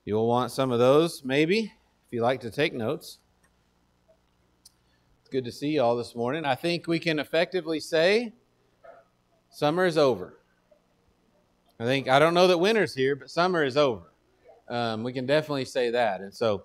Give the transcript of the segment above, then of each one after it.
You'll want some of those, maybe, if you like to take notes. It's good to see you all this morning. I think we can effectively say summer is over. I don't know that winter's here, but summer is over. We can definitely say that. And so,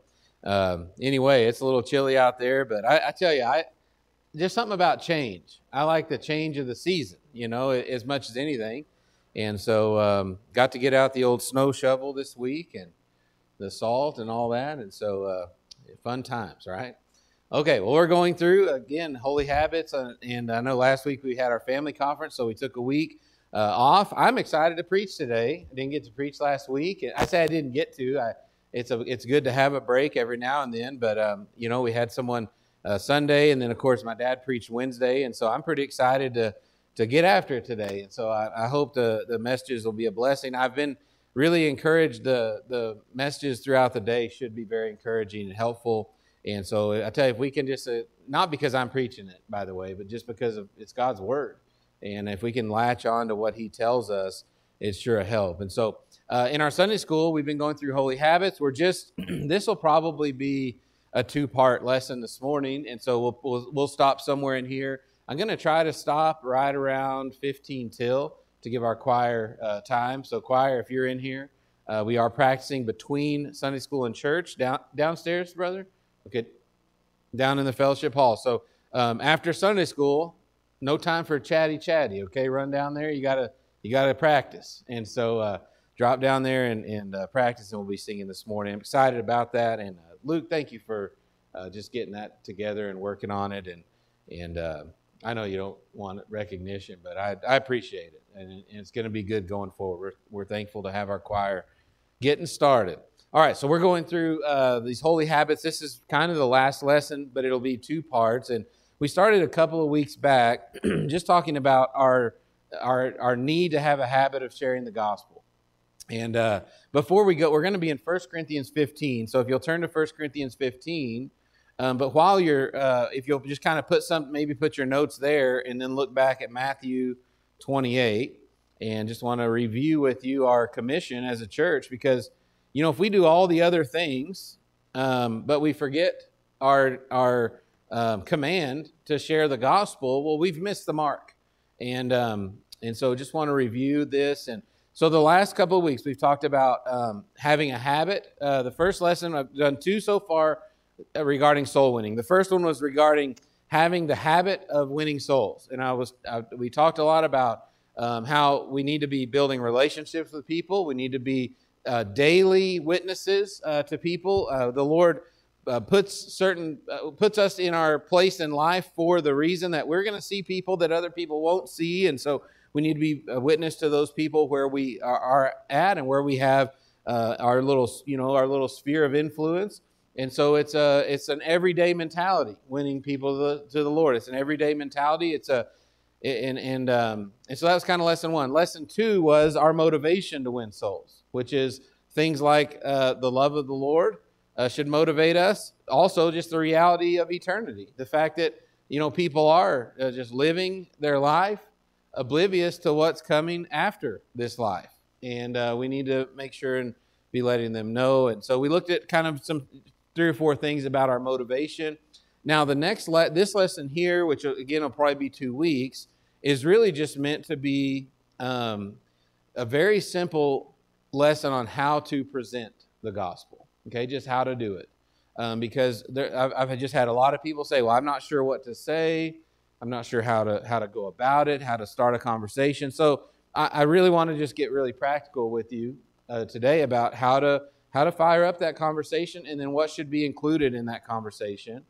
anyway, it's a little chilly out there, but I tell you, there's something about change. I like the change of the season, as much as anything. And so, got to get out the old snow shovel this week and the salt and all that. And so, fun times, right? Okay, well, we're going through, again, Holy Habits. And I know last week we had our family conference, so we took a week off. I'm excited to preach today. I didn't get to preach last week. I say I didn't get to. It's good to have a break every now and then. But, we had someone Sunday, and then, of course, my dad preached Wednesday. And so I'm pretty excited to get after it today. And so I hope the messages will be a blessing. I've been really encouraged. The messages throughout the day should be very encouraging and helpful. And so I tell you, if we can just, not because I'm preaching it, by the way, but just because it's God's word. And if we can latch on to what he tells us, it's sure a help. And so in our Sunday school, we've been going through Holy Habits. This will probably be a 2-part lesson this morning. And so we'll stop somewhere in here. I'm going to try to stop right around 15 till to give our choir time. So choir, if you're in here, we are practicing between Sunday school and church. Downstairs, brother? Okay, down in the fellowship hall. So after Sunday school, no time for chatty. Okay, run down there. You gotta practice, and so drop down there and practice, and we'll be singing this morning. I'm excited about that. And Luke, thank you for just getting that together and working on it. And I know you don't want recognition, but I appreciate it, and it's going to be good going forward. We're thankful to have our choir getting started. All right, so we're going through these holy habits. This is kind of the last lesson, but it'll be 2 parts. And we started a couple of weeks back just talking about our need to have a habit of sharing the gospel. And before we go, we're going to be in 1 Corinthians 15. So if you'll turn to 1 Corinthians 15, but while you're, if you'll just kind of put your notes there and then look back at Matthew 28, and just want to review with you our commission as a church, because if we do all the other things, but we forget our command to share the gospel, well, we've missed the mark. And so just want to review this. And so the last couple of weeks, we've talked about having a habit. The first lesson, I've done 2 so far regarding soul winning. The first one was regarding having the habit of winning souls. And we talked a lot about how we need to be building relationships with people. We need to be daily witnesses to people. The Lord puts us in our place in life for the reason that we're going to see people that other people won't see, and so we need to be a witness to those people where we are at and where we have our little sphere of influence. And so it's an everyday mentality, winning people to the Lord. It's an everyday mentality. And so that was kind of lesson 1. Lesson 2 was our motivation to win souls, which is things like the love of the Lord should motivate us. Also, just the reality of eternity. The fact that, people are just living their life oblivious to what's coming after this life. And we need to make sure and be letting them know. And so we looked at kind of some 3 or 4 things about our motivation. Now, this lesson here, which again will probably be 2 weeks, is really just meant to be a very simple lesson on how to present the gospel. Okay, just how to do it. Because I've just had a lot of people say, "Well, I'm not sure what to say. I'm not sure how to go about it, how to start a conversation." So I really want to just get really practical with you today about how to fire up that conversation, and then what should be included in that conversation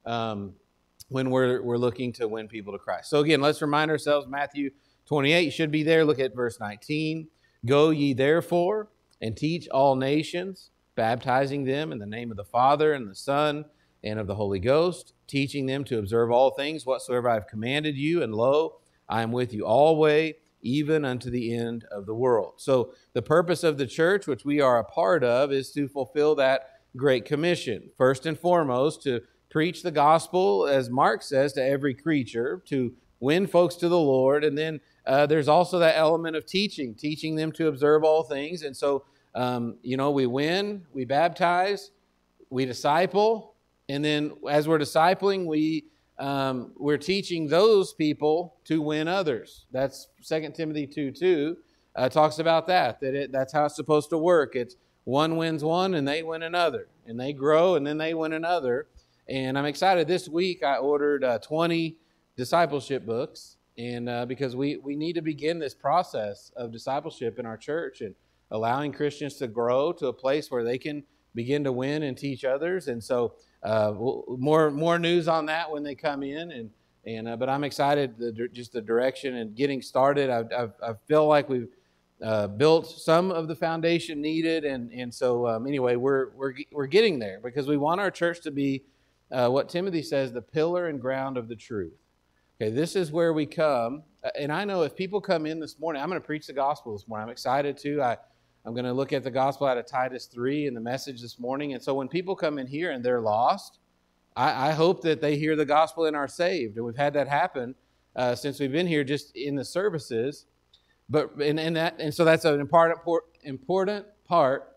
when we're looking to win people to Christ. So again, let's remind ourselves, Matthew 28, you should be there. Look at verse 19. "Go ye therefore and teach all nations, baptizing them in the name of the Father and the Son and of the Holy Ghost, teaching them to observe all things whatsoever I have commanded you. And lo, I am with you always, even unto the end of the world." So the purpose of the church, which we are a part of, is to fulfill that great commission. First and foremost, to preach the gospel, as Mark says, to every creature, to win folks to the Lord. And then there's also that element of teaching them to observe all things. And so We win, we baptize, we disciple, and then as we're discipling, we're teaching those people to win others. That's 2 Timothy 2:2 talks about that's how it's supposed to work. It's one wins one, and they win another, and they grow, and then they win another. And I'm excited. This week I ordered 20 discipleship books, and because we need to begin this process of discipleship in our church and allowing Christians to grow to a place where they can begin to win and teach others. And so more news on that when they come in. But I'm excited just the direction and getting started. I feel like we've built some of the foundation needed, and so anyway, we're getting there because we want our church to be what Timothy says, the pillar and ground of the truth. Okay, this is where we come, and I know if people come in this morning, I'm going to preach the gospel this morning. I'm excited too. I'm going to look at the gospel out of Titus 3 and the message this morning. And so when people come in here and they're lost, I hope that they hear the gospel and are saved. And we've had that happen since we've been here, just in the services. And so that's an important part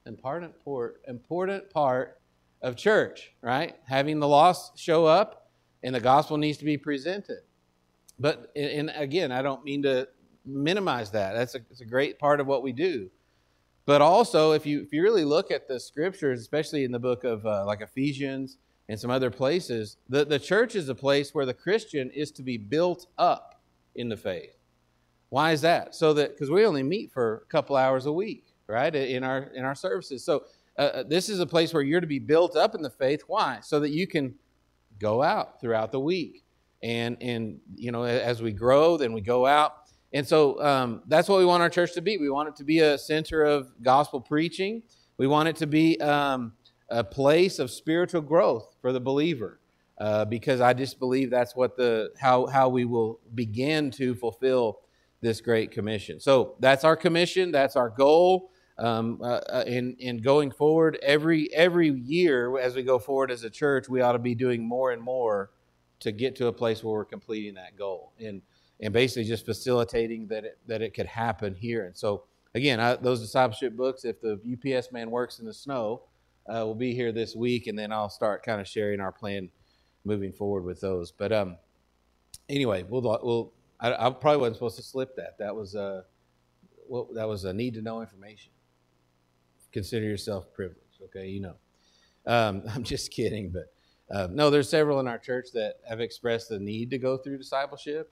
of church, right? Having the lost show up, and the gospel needs to be presented. But and again, I don't mean to minimize that. It's a great part of what we do. But also, if you really look at the scriptures, especially in the book of like Ephesians and some other places, the church is a place where the Christian is to be built up in the faith. Why is that? So that because we only meet for a couple hours a week, right, in our services. So this is a place where you're to be built up in the faith. Why? So that you can go out throughout the week, and as we grow, then we go out. And so that's what we want our church to be. We want it to be a center of gospel preaching. We want it to be a place of spiritual growth for the believer, because I just believe that's what how we will begin to fulfill this great commission. So that's our commission. That's our goal. In going forward, every year as we go forward as a church, we ought to be doing more and more to get to a place where we're completing that goal and basically just facilitating that it could happen here. And so again, those discipleship books, if the UPS man works in the snow, will be here this week, and then I'll start kind of sharing our plan moving forward with those. But anyway, I probably wasn't supposed to slip that. That was a need to know information. Consider yourself privileged, okay? I'm just kidding, but no, there's several in our church that have expressed the need to go through discipleship,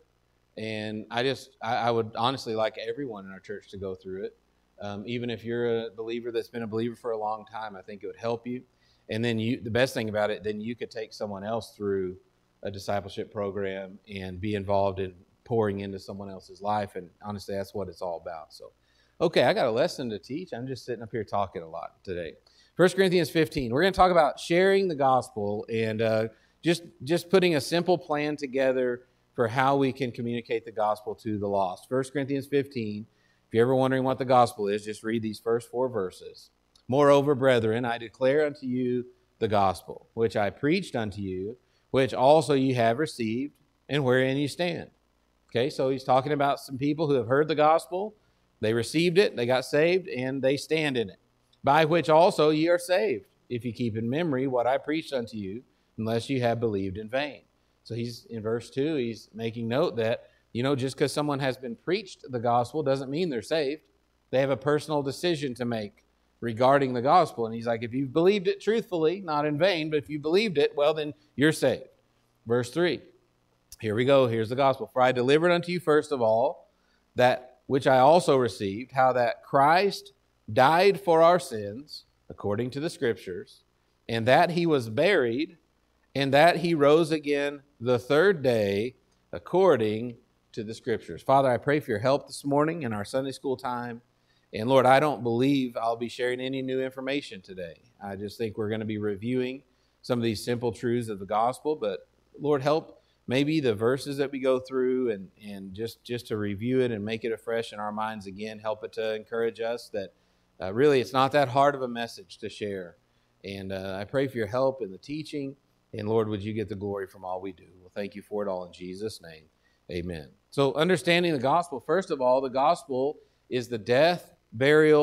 and I would honestly like everyone in our church to go through it. Even if you're a believer that's been a believer for a long time, I think it would help you. And then the best thing about it, then you could take someone else through a discipleship program and be involved in pouring into someone else's life. And honestly, that's what it's all about. So, okay, I got a lesson to teach. I'm just sitting up here talking a lot today. 1 Corinthians 15. We're going to talk about sharing the gospel and just putting a simple plan together for how we can communicate the gospel to the lost. 1 Corinthians 15. If you're ever wondering what the gospel is, just read these first 4 verses. Moreover, brethren, I declare unto you the gospel, which I preached unto you, which also you have received, and wherein you stand. Okay, so he's talking about some people who have heard the gospel, they received it, they got saved, and they stand in it. By which also ye are saved, if you keep in memory what I preached unto you, unless you have believed in vain. So he's in verse 2, he's making note that just because someone has been preached the gospel doesn't mean they're saved. They have a personal decision to make regarding the gospel. And he's like, if you've believed it truthfully, not in vain, but if you believed it, well, then you're saved. Verse 3, here we go. Here's the gospel. For I delivered unto you first of all that which I also received, how that Christ died for our sins, according to the Scriptures, and that he was buried, and that he rose again the third day, according to the Scriptures. Father, I pray for your help this morning in our Sunday school time. And Lord, I don't believe I'll be sharing any new information today. I just think we're going to be reviewing some of these simple truths of the gospel. But Lord, help maybe the verses that we go through and just to review it and make it afresh in our minds again. Help it to encourage us that really it's not that hard of a message to share. And I pray for your help in the teaching. And Lord, would you get the glory from all we do? Well, thank you for it all in Jesus' name. Amen. So understanding the gospel, first of all, the gospel is the death, burial,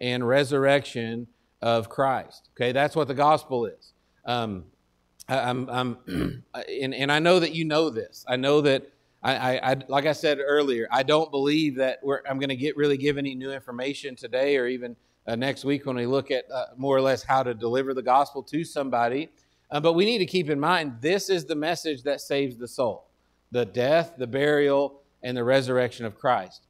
and resurrection of Christ. Okay, that's what the gospel is. And I know that you know this. I know that I like I said earlier, I don't believe that I'm going to really give any new information today or even next week when we look at more or less how to deliver the gospel to somebody. But we need to keep in mind, this is the message that saves the soul: the death, the burial, and the resurrection of Christ.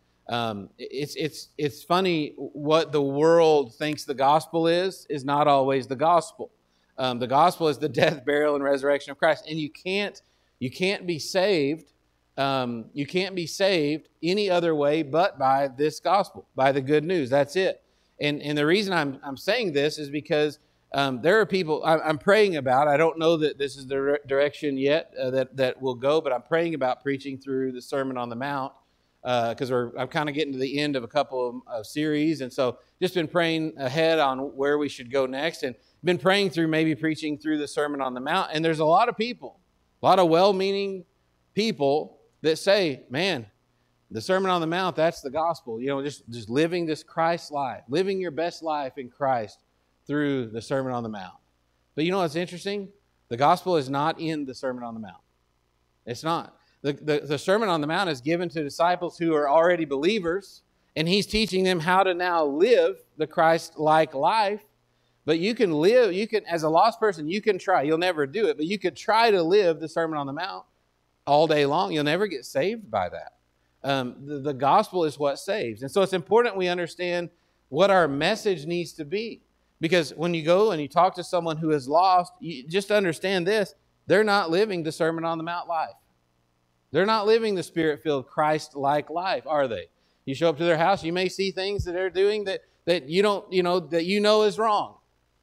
It's funny what the world thinks the gospel is not always the gospel. The gospel is the death, burial, and resurrection of Christ, and you can't be saved. You can't be saved any other way but by this gospel, by the good news. That's it. And the reason I'm saying this is because there are people I'm praying about. I don't know that this is the direction yet that will go, but I'm praying about preaching through the Sermon on the Mount because I'm kind of getting to the end of a couple of series, and so just been praying ahead on where we should go next, and been praying through maybe preaching through the Sermon on the Mount. And there's a lot of people, a lot of well-meaning people that say, man, the Sermon on the Mount, that's the gospel. You know, just living this Christ life, living your best life in Christ through the Sermon on the Mount. But you know what's interesting? The gospel is not in the Sermon on the Mount. It's not. The Sermon on the Mount is given to disciples who are already believers, and he's teaching them how to now live the Christ-like life. But you can live, as a lost person, you can try. You'll never do it, but you could try to live the Sermon on the Mount all day long. You'll never get saved by that. The gospel is what saves. And so it's important we understand what our message needs to be. Because when you go and you talk to someone who is lost, you just understand this: they're not living the Sermon on the Mount life. They're not living the Spirit-filled, Christ-like life, are they? You show up to their house, you may see things that they're doing that you don't, that you know is wrong.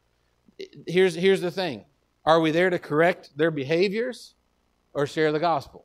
Here's the thing: are we there to correct their behaviors or share the gospel?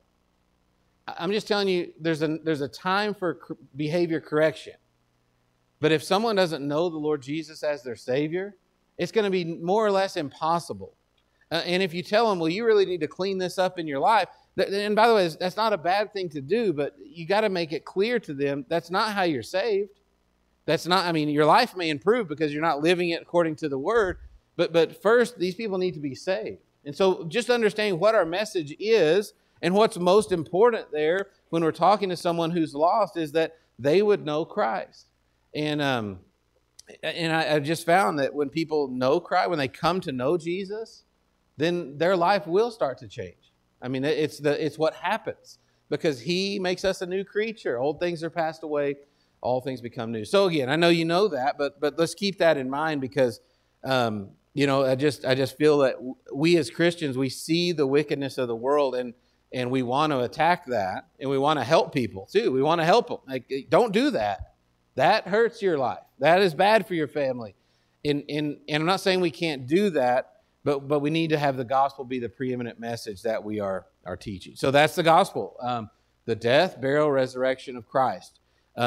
I'm just telling you, there's a time for behavior correction. But if someone doesn't know the Lord Jesus as their Savior, it's going to be more or less impossible. And if you tell them, well, you really need to clean this up in your life, and by the way, that's not a bad thing to do, but you got to make it clear to them that's not how you're saved. That's not, your life may improve because you're not living it according to the Word, but first, these people need to be saved. And so just understanding what our message is and what's most important there when we're talking to someone who's lost is that they would know Christ. And I just found that when people know Christ, when they come to know Jesus, then their life will start to change. It's what happens because He makes us a new creature. Old things are passed away, all things become new. So again, I know you know that, but let's keep that in mind because I just feel that we as Christians, we see the wickedness of the world and we want to attack that, and we want to help people too. We want to help them. Like, don't do that. That hurts your life. That is bad for your family. And I'm not saying we can't do that, but we need to have the gospel be the preeminent message that we are teaching. So that's the gospel, the death, burial, resurrection of Christ.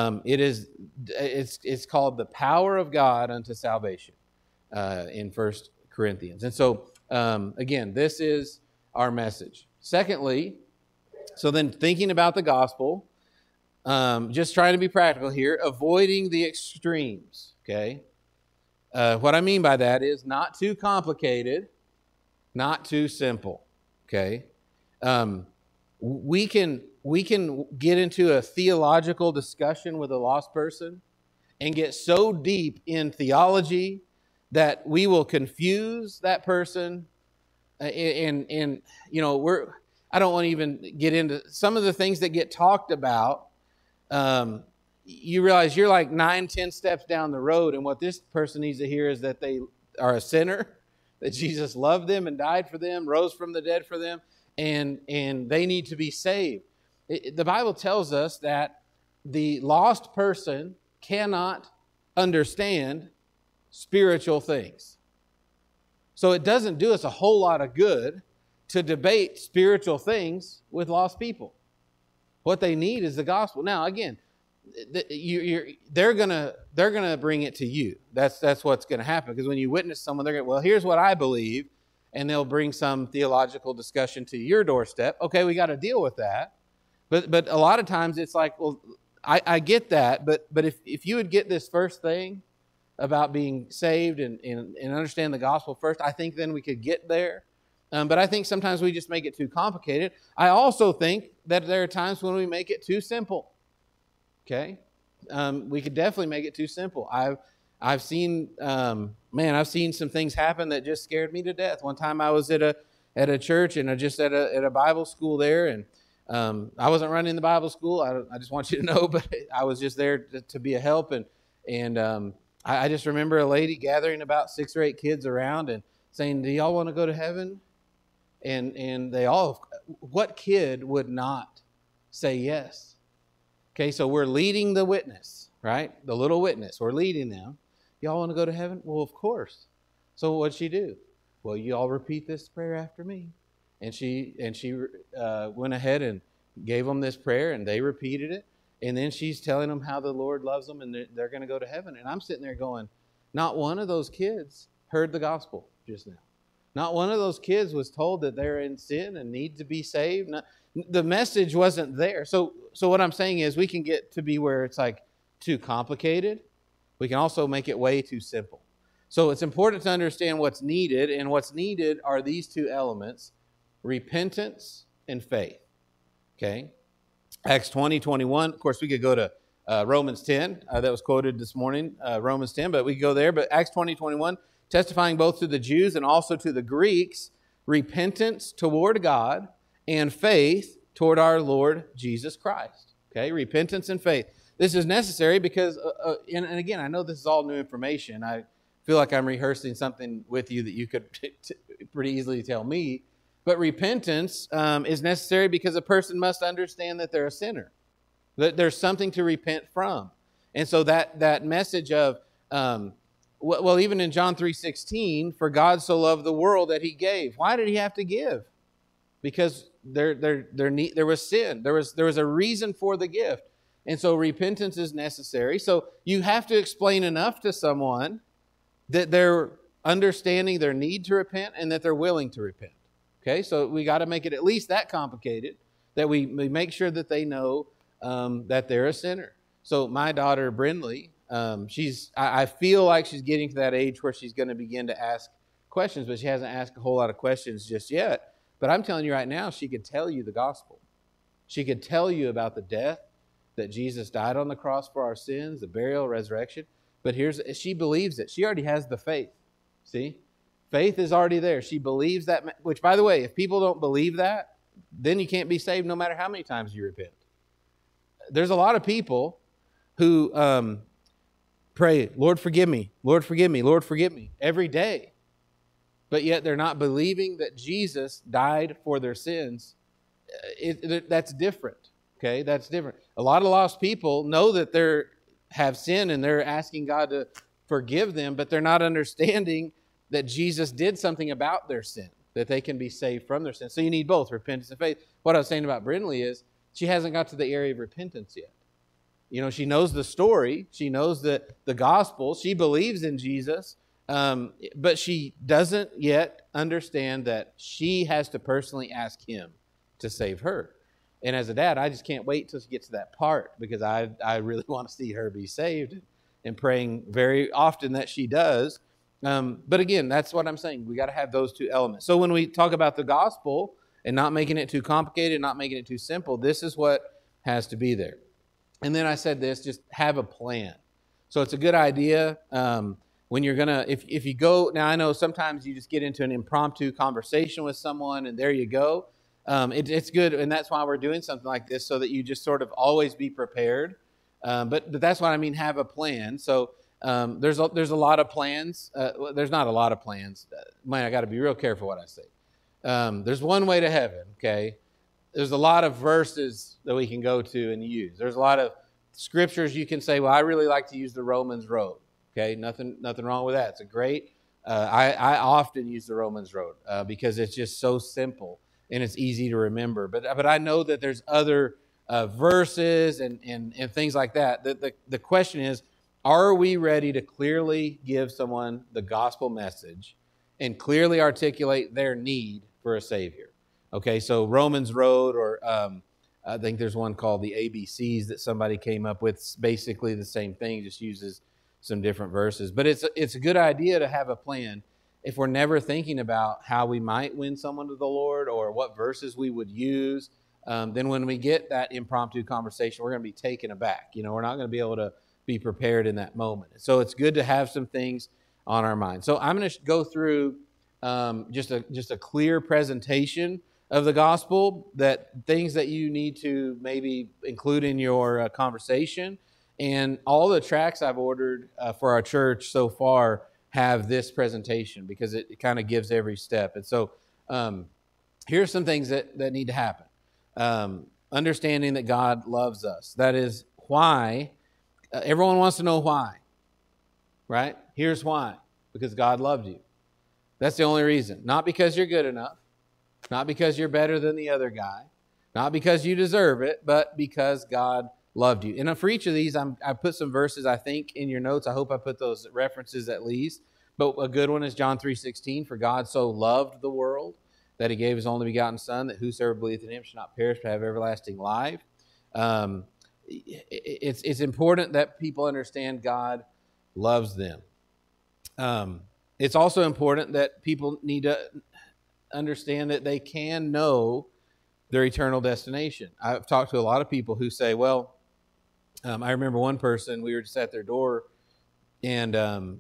It's called the power of God unto salvation in 1 Corinthians. And so, again, this is our message. Secondly, so then thinking about the gospel, just trying to be practical here, avoiding the extremes, okay? What I mean by that is not too complicated, not too simple, okay? We can get into a theological discussion with a lost person and get so deep in theology that we will confuse that person. I don't want to even get into some of the things that get talked about. You realize you're like 9-10 steps down the road, and what this person needs to hear is that they are a sinner, that Jesus loved them and died for them, rose from the dead for them, and they need to be saved. The Bible tells us that the lost person cannot understand spiritual things. So it doesn't do us a whole lot of good to debate spiritual things with lost people. What they need is the gospel. Now, again, they're gonna bring it to you. That's what's going to happen, because when you witness someone, they're going, well, here's what I believe, and they'll bring some theological discussion to your doorstep. Okay, we got to deal with that. But a lot of times it's like, well, I get that, but if you would get this first thing, about being saved and understand the gospel first, I think then we could get there. But I think sometimes we just make it too complicated. I also think that there are times when we make it too simple. Okay? We could definitely make it too simple. I've seen I've seen some things happen that just scared me to death. One time I was at a church and just at a Bible school there, and I wasn't running the Bible school. I just want you to know, but I was just there to be a help, and I just remember a lady gathering about 6 or 8 kids around and saying, "Do y'all want to go to heaven?" And they all, what kid would not say yes? Okay, so we're leading the witness, right? The little witness, we're leading them. Y'all want to go to heaven? Well, of course. So what'd she do? Well, you all repeat this prayer after me. And she went ahead and gave them this prayer, and they repeated it. And then she's telling them how the Lord loves them, and they're going to go to heaven. And I'm sitting there going, not one of those kids heard the gospel just now. Not one of those kids was told that they're in sin and need to be saved. The message wasn't there. So what I'm saying is we can get to be where it's like too complicated. We can also make it way too simple. So it's important to understand what's needed, and what's needed are these 2 elements, repentance and faith. Okay? Acts 20:21. Of course, we could go to Romans 10. That was quoted this morning, Romans 10, but we could go there. But Acts 20:21, testifying both to the Jews and also to the Greeks, repentance toward God and faith toward our Lord Jesus Christ. Okay, repentance and faith. This is necessary because, and again, I know this is all new information. I feel like I'm rehearsing something with you that you could pretty easily tell me. But repentance is necessary because a person must understand that they're a sinner, that there's something to repent from. And so that message of, well, even in John 3:16, for God so loved the world that he gave. Why did he have to give? Because there was sin. There was a reason for the gift. And so repentance is necessary. So you have to explain enough to someone that they're understanding their need to repent and that they're willing to repent. Okay, so we got to make it at least that complicated, that we make sure that they know that they're a sinner. So my daughter, Brindley, I feel like she's getting to that age where she's going to begin to ask questions, but she hasn't asked a whole lot of questions just yet. But I'm telling you right now, she could tell you the gospel. She could tell you about the death, that Jesus died on the cross for our sins, the burial, resurrection. But she believes it. She already has the faith. See? Faith is already there. She believes that, which, by the way, if people don't believe that, then you can't be saved no matter how many times you repent. There's a lot of people who pray, Lord, forgive me, Lord, forgive me, Lord, forgive me, every day. But yet they're not believing that Jesus died for their sins. That's different, okay? That's different. A lot of lost people know that they have sin and they're asking God to forgive them, but they're not understanding that Jesus did something about their sin, that they can be saved from their sin. So you need both, repentance and faith. What I was saying about Brindley is she hasn't got to the area of repentance yet. You know, she knows the story. She knows the gospel. She believes in Jesus, but she doesn't yet understand that she has to personally ask him to save her. And as a dad, I just can't wait till she gets to that part, because I really want to see her be saved, and praying very often that she does. But again, that's what I'm saying. We got to have those 2 elements. So when we talk about the gospel and not making it too complicated, not making it too simple, this is what has to be there. And then I said this, just have a plan. So it's a good idea when you're going to, if you go, now I know sometimes you just get into an impromptu conversation with someone and there you go. It's good, and that's why we're doing something like this, so that you just sort of always be prepared. But that's what I mean, have a plan. So there's a lot of plans. There's not a lot of plans. Man, I got to be real careful what I say. There's one way to heaven, okay? There's a lot of verses that we can go to and use. There's a lot of scriptures you can say, well, I really like to use the Romans road, okay? Nothing wrong with that. It's a great, I often use the Romans road because it's just so simple and it's easy to remember. But I know that there's other verses and things like that. The question is, are we ready to clearly give someone the gospel message and clearly articulate their need for a Savior? Okay, so Romans Road, or I think there's one called the ABCs that somebody came up with. It's basically the same thing, just uses some different verses. But it's a good idea to have a plan. If we're never thinking about how we might win someone to the Lord or what verses we would use, then when we get that impromptu conversation, we're going to be taken aback. We're not going to be able to be prepared in that moment. So it's good to have some things on our mind. So I'm going to go through just a clear presentation of the gospel, that things that you need to maybe include in your conversation. And all the tracts I've ordered for our church so far have this presentation because it kind of gives every step. And so here's some things that need to happen. Understanding that God loves us. That is why everyone wants to know why, right? Here's why. Because God loved you. That's the only reason. Not because you're good enough. Not because you're better than the other guy. Not because you deserve it, but because God loved you. And for each of these, I put some verses, I think, in your notes. I hope I put those references at least. But a good one is John 3:16. For God so loved the world that he gave his only begotten Son, that whosoever believeth in him should not perish but have everlasting life. It's important that people understand God loves them. It's also important that people need to understand that they can know their eternal destination. I've talked to a lot of people who say, well, I remember one person, we were just at their door, and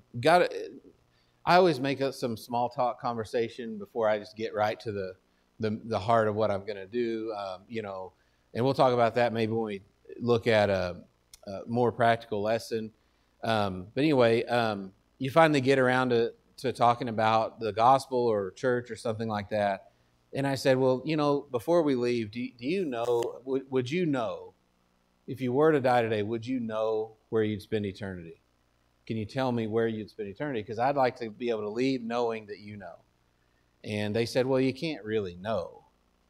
I always make up some small talk conversation before I just get right to the heart of what I'm going to do, and we'll talk about that maybe when we look at a more practical lesson. But anyway, you finally get around to talking about the gospel or church or something like that. And I said, well, before we leave, do you know, would you know, if you were to die today, would you know where you'd spend eternity? Can you tell me where you'd spend eternity? Because I'd like to be able to leave knowing that you know. And they said, well, you can't really know.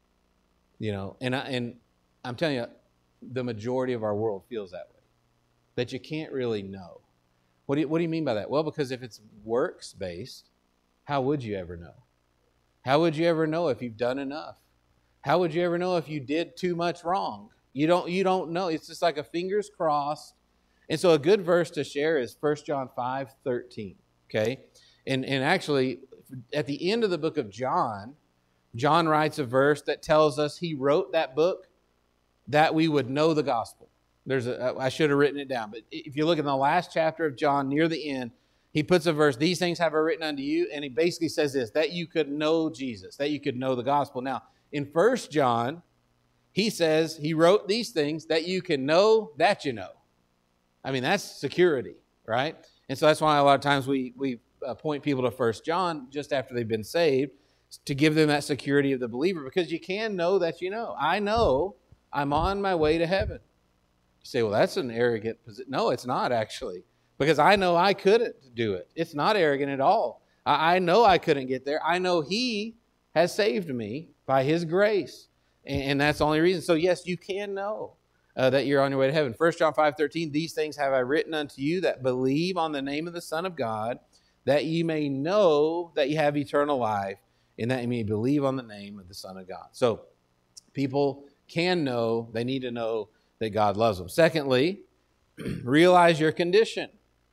And I'm telling you, the majority of our world feels that way, that you can't really know. What do you mean by that? Well, because if it's works-based, how would you ever know? How would you ever know if you've done enough? How would you ever know if you did too much wrong? You don't know. It's just like a fingers crossed. And so a good verse to share is 1 John 5:13. Okay? And actually, at the end of the book of John writes a verse that tells us he wrote that book that we would know the gospel. I should have written it down, but if you look in the last chapter of John, near the end, he puts a verse, these things have I written unto you, and he basically says this, that you could know Jesus, that you could know the gospel. Now, in 1 John, he says he wrote these things that you can know that you know. I mean, that's security, right? And so that's why a lot of times we point people to 1 John just after they've been saved to give them that security of the believer, because you can know that you know. I know I'm on my way to heaven. You say, well, that's an arrogant position. No, it's not actually, because I know I couldn't do it. It's not arrogant at all. I know I couldn't get there. I know he has saved me by his grace, and that's the only reason. So yes, you can know that you're on your way to heaven. 1 John 5:13, these things have I written unto you that believe on the name of the Son of God, that ye may know that you have eternal life, and that you may believe on the name of the Son of God. So people can know, they need to know that God loves them. Secondly, realize your condition.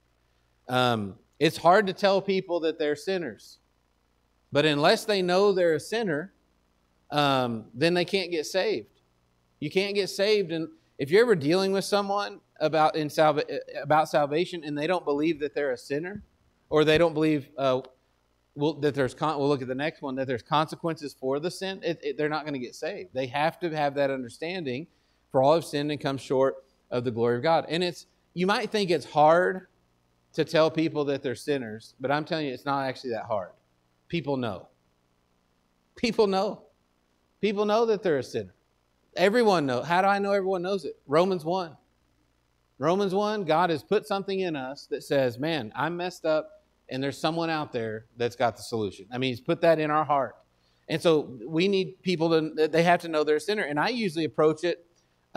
It's hard to tell people that they're sinners, but unless they know they're a sinner, then they can't get saved. You can't get saved, and if you're ever dealing with someone about salvation and they don't believe that they're a sinner, or they don't believe that there's we'll look at the next one, that there's consequences for the sin, they're not going to get saved. They have to have that understanding. For all have sinned and come short of the glory of God. And you might think it's hard to tell people that they're sinners, but I'm telling you, it's not actually that hard. People know. People know. People know that they're a sinner. Everyone knows. How do I know everyone knows it? Romans 1. Romans 1, God has put something in us that says, man, I'm messed up, and there's someone out there that's got the solution. I mean, he's put that in our heart. And so we need people they have to know they're a sinner. And I usually approach it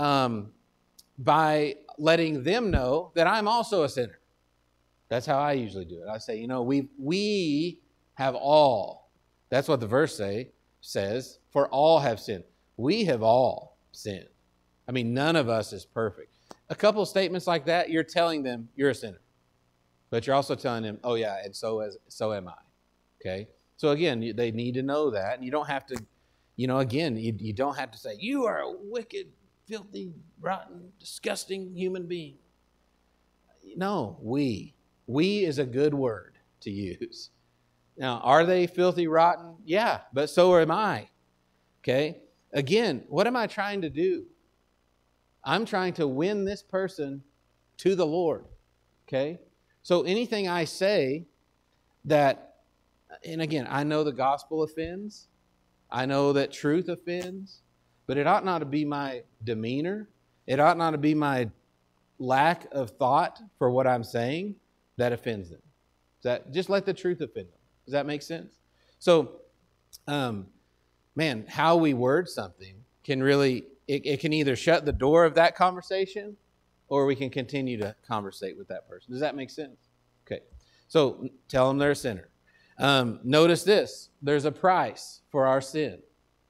by letting them know that I'm also a sinner. That's how I usually do it. I say, we have all. That's what the verse says, for all have sinned. We have all sinned. I mean, none of us is perfect. A couple of statements like that, you're telling them you're a sinner. But you're also telling him, oh yeah, and so am I. Okay? So again, they need to know that. And you don't have to, again, you don't have to say, you are a wicked, filthy, rotten, disgusting human being. No, we. We is a good word to use. Now, are they filthy, rotten? Yeah, but so am I. Okay? Again, what am I trying to do? I'm trying to win this person to the Lord. Okay? So anything I say that, and again, I know the gospel offends. I know that truth offends. But it ought not to be my demeanor. It ought not to be my lack of thought for what I'm saying that offends them. Just let the truth offend them. Does that make sense? So, how we word something can really, it can either shut the door of that conversation or we can continue to conversate with that person. Does that make sense? Okay. So tell them they're a sinner. Notice this. There's a price for our sin.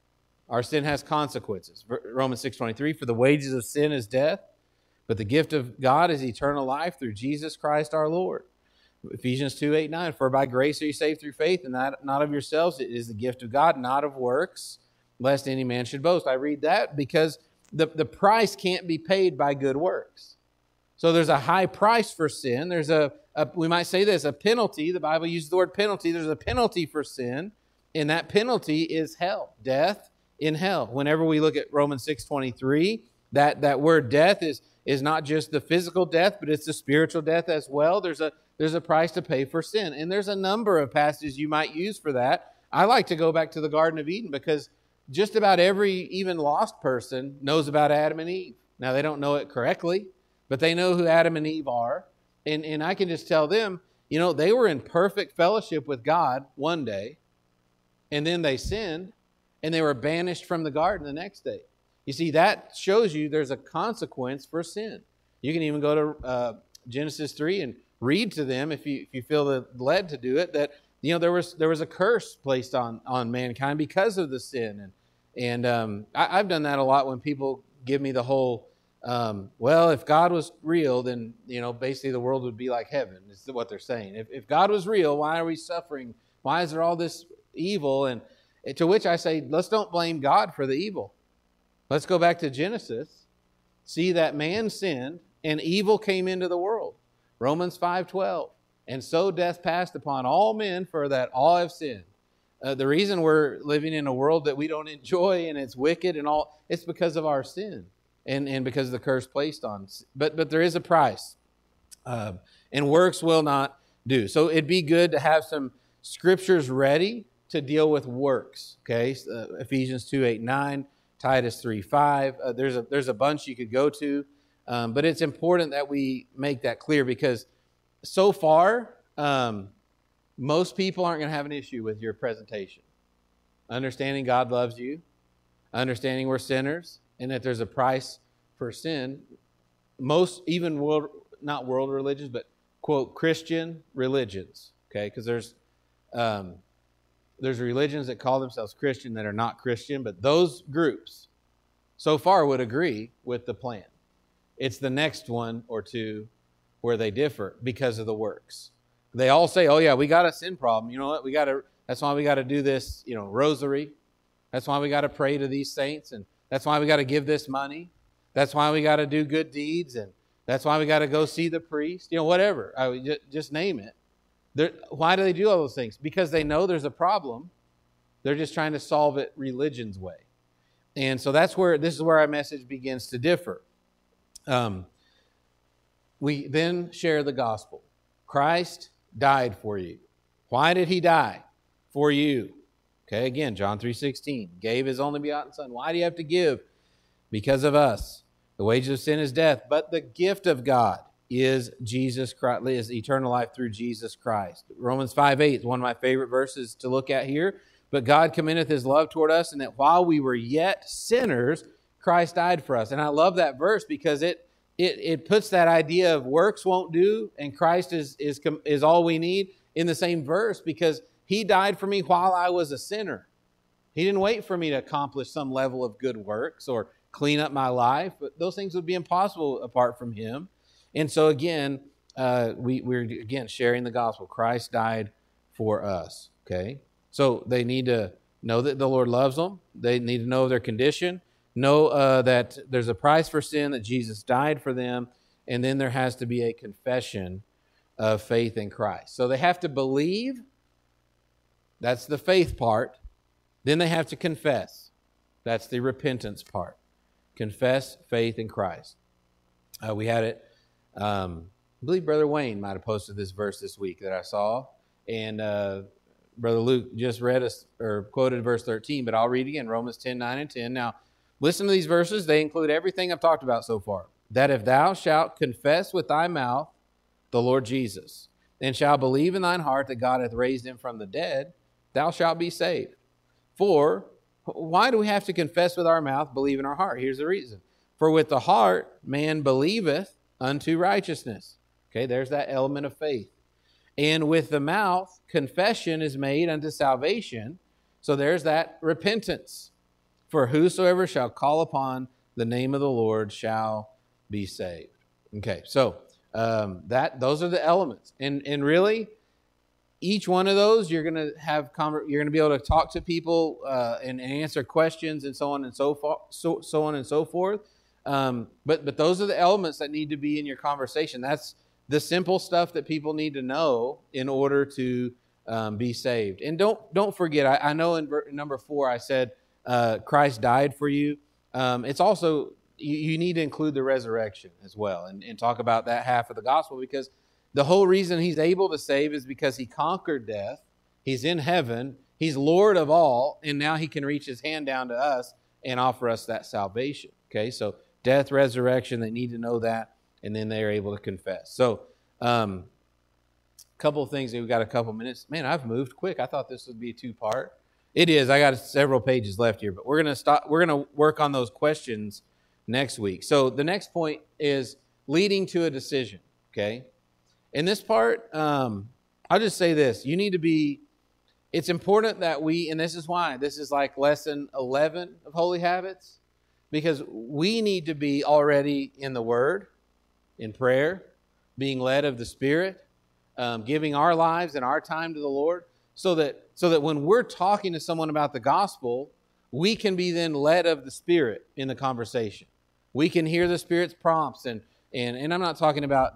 Our sin has consequences. Romans 6:23, for the wages of sin is death, but the gift of God is eternal life through Jesus Christ our Lord. Ephesians 2:8-9, for by grace are you saved through faith, and not of yourselves. It is the gift of God, not of works, lest any man should boast. I read that because the price can't be paid by good works. So there's a high price for sin. There's we might say this, a penalty. The Bible uses the word penalty. There's a penalty for sin, and that penalty is hell, death in hell. Whenever we look at Romans 6:23, that word death is not just the physical death, but it's the spiritual death as well. There's a price to pay for sin. And there's a number of passages you might use for that. I like to go back to the Garden of Eden because just about every even lost person knows about Adam and Eve. Now, they don't know it correctly, but they know who Adam and Eve are. And I can just tell them, they were in perfect fellowship with God one day, and then they sinned, and they were banished from the garden the next day. You see, that shows you there's a consequence for sin. You can even go to Genesis 3 and read to them if you feel led to do it, that there was a curse placed on mankind because of the sin. And I've done that a lot when people give me the whole, well, if God was real, then basically the world would be like heaven, is what they're saying. If God was real, why are we suffering? Why is there all this evil? And to which I say, let's don't blame God for the evil. Let's go back to Genesis, see that man sinned and evil came into the world. Romans 5:12, and so death passed upon all men, for that all have sinned. The reason we're living in a world that we don't enjoy and it's wicked and all, it's because of our sin and because of the curse placed on. But there is a price, and works will not do. So it'd be good to have some scriptures ready to deal with works. Okay, Ephesians 2:8-9, Titus 3:5. There's a bunch you could go to. But it's important that we make that clear because so far, most people aren't going to have an issue with your presentation. Understanding God loves you, understanding we're sinners, and that there's a price for sin. Most, even not world religions, but, quote, Christian religions, okay? Because there's religions that call themselves Christian that are not Christian, but those groups so far would agree with the plan. It's the next one or two where they differ because of the works. They all say, oh yeah, we got a sin problem. You know what? That's why we got to do this, rosary. That's why we got to pray to these saints. And that's why we got to give this money. That's why we got to do good deeds. And that's why we got to go see the priest. Whatever. Just name it. Why do they do all those things? Because they know there's a problem. They're just trying to solve it religion's way. And so this is where our message begins to differ. We then share the gospel. Christ died for you. Why did he die? For you. Okay, again, John 3:16. Gave his only begotten son. Why do you have to give? Because of us. The wages of sin is death, but the gift of God is Jesus Christ, is eternal life through Jesus Christ. Romans 5:8 is one of my favorite verses to look at here. But God commendeth his love toward us, and that while we were yet sinners, Christ died for us. And I love that verse because it puts that idea of works won't do and Christ is all we need in the same verse, because he died for me while I was a sinner. He didn't wait for me to accomplish some level of good works or clean up my life, but those things would be impossible apart from him. And so again, we're again sharing the gospel. Christ died for us. Okay, so they need to know that the Lord loves them. They need to know their condition, know that there's a price for sin, that Jesus died for them, and then there has to be a confession of faith in Christ. So they have to believe. That's the faith part. Then they have to confess. That's the repentance part. Confess faith in Christ. We had it. I believe Brother Wayne might have posted this verse this week that I saw, and Brother Luke just read us or quoted verse 13, but I'll read again, Romans 10, 9 and 10. Now, listen to these verses. They include everything I've talked about so far. That if thou shalt confess with thy mouth the Lord Jesus, and shalt believe in thine heart that God hath raised him from the dead, thou shalt be saved. For why do we have to confess with our mouth, believe in our heart? Here's the reason. For with the heart man believeth unto righteousness. Okay, there's that element of faith. And with the mouth, confession is made unto salvation. So there's that repentance. For whosoever shall call upon the name of the Lord shall be saved. Okay, so those are the elements. And really, each one of those, you're going to be able to talk to people and answer questions and so on and so forth. But those are the elements that need to be in your conversation. That's the simple stuff that people need to know in order to be saved. And don't forget, I know in number 4 I said Christ died for you. It's also, you need to include the resurrection as well and talk about that half of the gospel, because the whole reason he's able to save is because he conquered death. He's in heaven. He's Lord of all. And now he can reach his hand down to us and offer us that salvation. Okay, so death, resurrection, they need to know that. And then they're able to confess. So, a couple of things. We've got a couple minutes. Man, I've moved quick. I thought this would be a 2-part. It is. I got several pages left here, but we're going to work on those questions next week. So the next point is leading to a decision. Okay. In this part, I'll just say this. It's important that and this is why, this is like lesson 11 of Holy Habits, because we need to be already in the Word, in prayer, being led of the Spirit, giving our lives and our time to the Lord, so that when we're talking to someone about the gospel, we can be then led of the Spirit in the conversation. We can hear the Spirit's prompts, and I'm not talking about,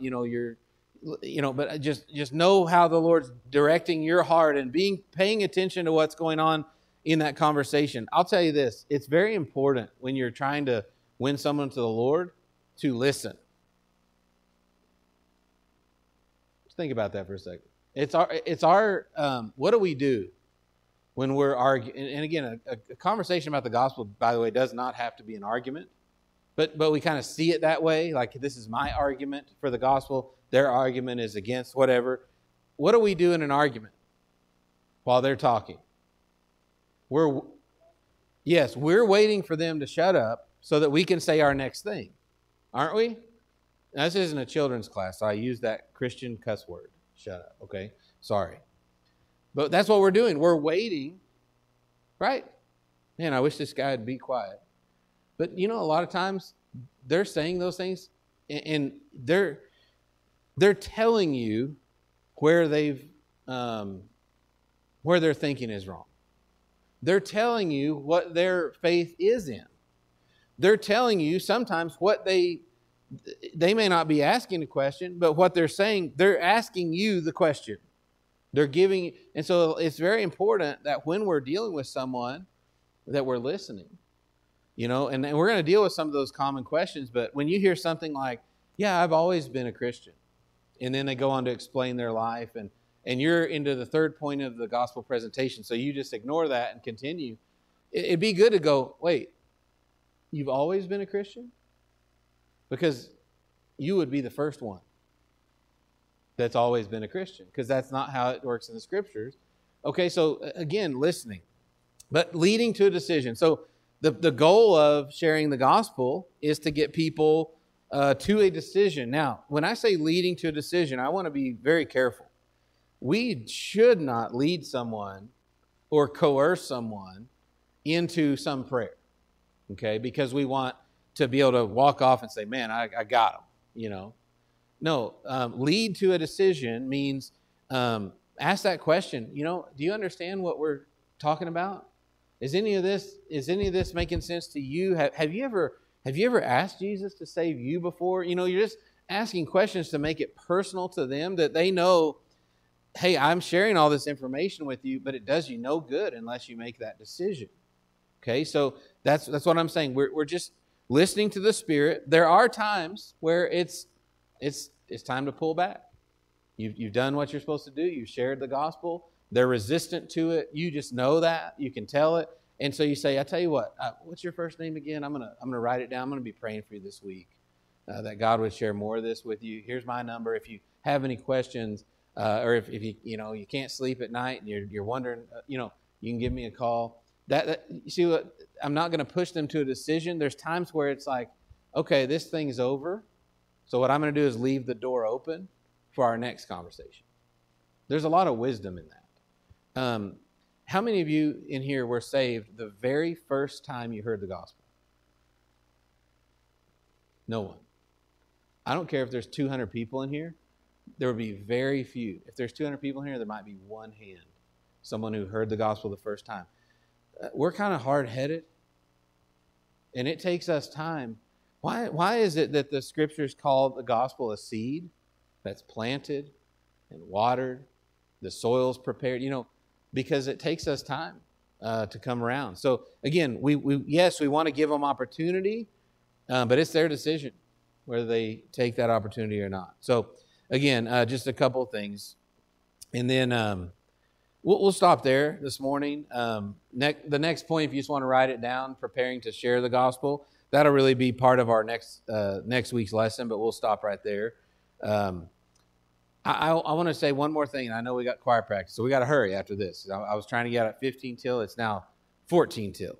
but just know how the Lord's directing your heart and paying attention to what's going on in that conversation. I'll tell you this, it's very important when you're trying to win someone to the Lord to listen. Just think about that for a second. It's our what do we do when we're arguing? And again, a conversation about the gospel, by the way, does not have to be an argument, but we kind of see it that way. Like, this is my argument for the gospel. Their argument is against whatever. What do we do in an argument while they're talking? We're waiting for them to shut up so that we can say our next thing, aren't we? Now, this isn't a children's class, so I use that Christian cuss word. Shut up, okay? Sorry. But that's what we're doing. We're waiting, right? Man, I wish this guy would be quiet. But, a lot of times they're saying those things, and they're telling you where their thinking is wrong. They're telling you what their faith is in. They're telling you sometimes what they may not be asking a question, but what they're saying, they're asking you the question. They're giving, and so it's very important that when we're dealing with someone, that we're listening. And we're going to deal with some of those common questions, but when you hear something like, yeah, I've always been a Christian, and then they go on to explain their life, and you're into the third point of the gospel presentation, so you just ignore that and continue. It'd be good to go, wait, you've always been a Christian? Because you would be the first one that's always been a Christian, because that's not how it works in the Scriptures. Okay, so again, listening, but leading to a decision. So the goal of sharing the gospel is to get people to a decision. Now, when I say leading to a decision, I want to be very careful. We should not lead someone or coerce someone into some prayer, okay, because we want to be able to walk off and say, man, I got him, No, lead to a decision means ask that question. Do you understand what we're talking about? Is any of this making sense to you? Have you ever asked Jesus to save you before? You're just asking questions to make it personal to them, that they know, hey, I'm sharing all this information with you, but it does you no good unless you make that decision. Okay, so that's what I'm saying. We're just listening to the Spirit. There are times where it's time to pull back. You've done what you're supposed to do. You've shared the gospel. They're resistant to it. You just know that. You can tell it. And so you say, I tell you what, what's your first name again? I'm gonna write it down. I'm gonna be praying for you this week, that God would share more of this with you. Here's my number. If you have any questions, or if you can't sleep at night and you're wondering, you can give me a call. That you see what, I'm not going to push them to a decision. There's times where it's like, okay, this thing's over. So what I'm going to do is leave the door open for our next conversation. There's a lot of wisdom in that. How many of you in here were saved the very first time you heard the gospel? No one. I don't care if there's 200 people in here. There would be very few. If there's 200 people in here, there might be one hand. Someone who heard the gospel the first time. We're kind of hard-headed, and it takes us time. Why is it that the Scriptures call the gospel a seed that's planted and watered, the soil's prepared? Because it takes us time to come around. So again, we want to give them opportunity, but it's their decision whether they take that opportunity or not. So again, just a couple of things, and then we'll stop there this morning. The next point, if you just want to write it down, preparing to share the gospel, that'll really be part of our next week's lesson, but we'll stop right there. I want to say one more thing, and I know we got choir practice, so we got to hurry after this. I was trying to get out at 15 till. It's now 14 till.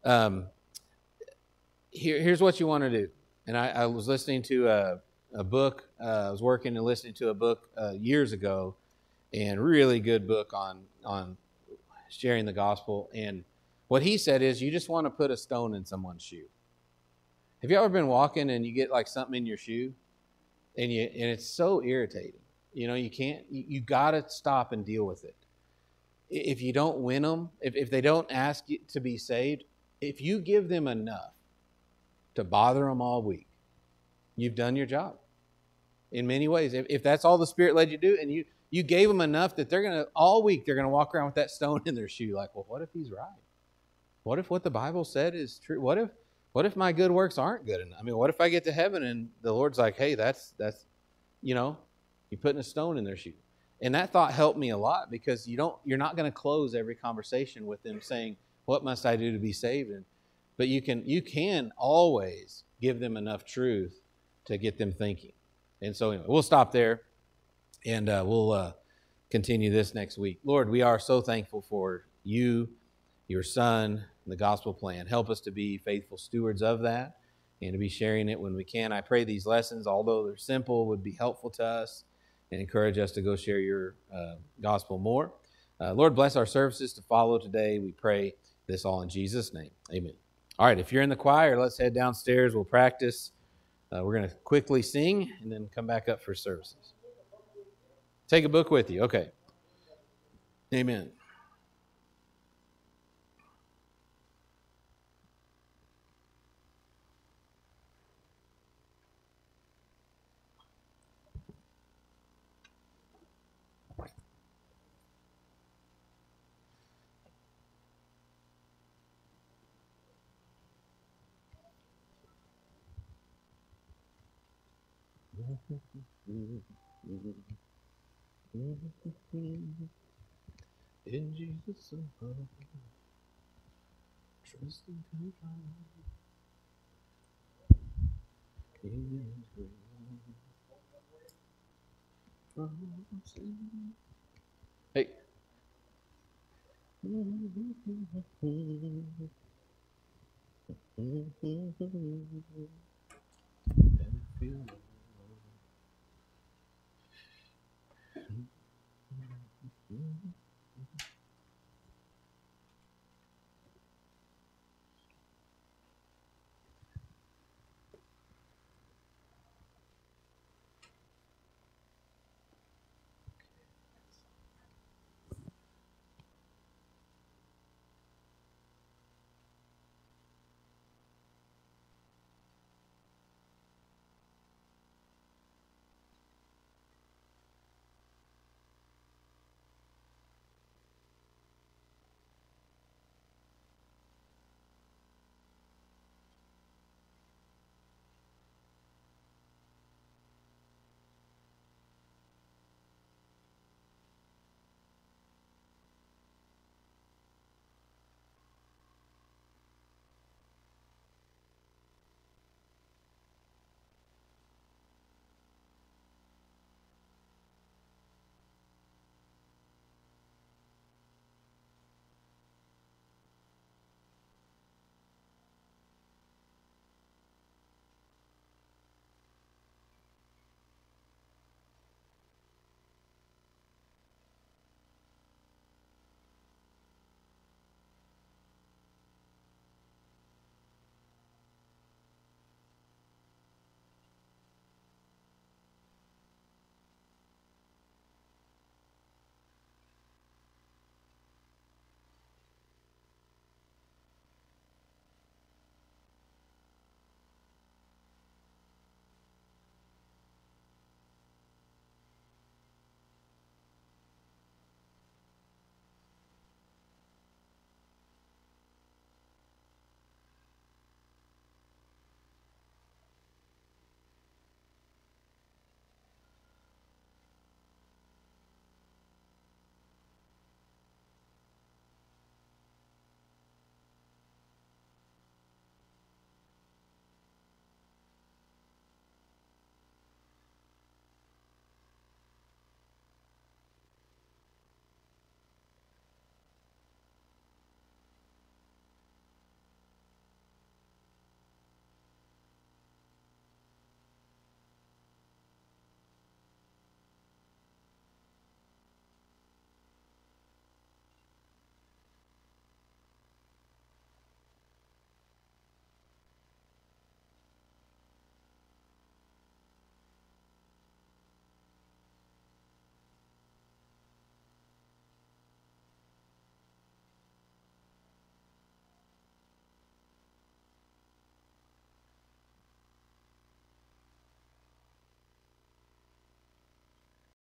Here's what you want to do. And I was listening to a book. I was working and listening to a book years ago, and really good book on sharing the gospel. And what he said is, you just want to put a stone in someone's shoe. Have you ever been walking and you get like something in your shoe, and it's so irritating? You got to stop and deal with it. If you don't win them, if they don't ask you to be saved, if you give them enough to bother them all week, you've done your job in many ways. If that's all the Spirit led you to do, and you gave them enough that all week they're going to walk around with that stone in their shoe, like, well, what if he's right? What if what the Bible said is true? What if my good works aren't good enough? I mean, what if I get to heaven and the Lord's like, hey, that's you're putting a stone in their shoe. And that thought helped me a lot, because you're not going to close every conversation with them saying, what must I do to be saved? But you can always give them enough truth to get them thinking. And so anyway, we'll stop there, and we'll continue this next week. Lord, we are so thankful for you, your Son, and the gospel plan. Help us to be faithful stewards of that and to be sharing it when we can. I pray these lessons, although they're simple, would be helpful to us and encourage us to go share your gospel more. Lord, bless our services to follow today. We pray this all in Jesus' name. Amen. All right, if you're in the choir, let's head downstairs. We'll practice. We're going to quickly sing and then come back up for services. Take a book with you. Okay. Amen. In Jesus' name, trusting to Hey.